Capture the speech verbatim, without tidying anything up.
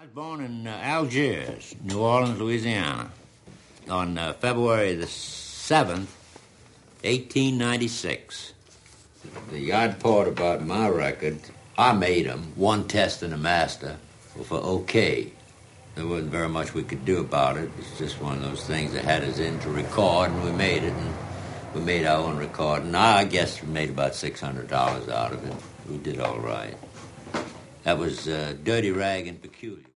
I was born in uh, Algiers, New Orleans, Louisiana, on uh, February the seventh, eighteen ninety-six. The odd part about my record, I made them, one test and a master, for okay. There wasn't very much we could do about it. It's just one of those things that had us in to record, and we made it, and we made our own record. And I guess we made about six hundred dollars out of it. We did all right. That was uh, Dirty Rag and Peculiar.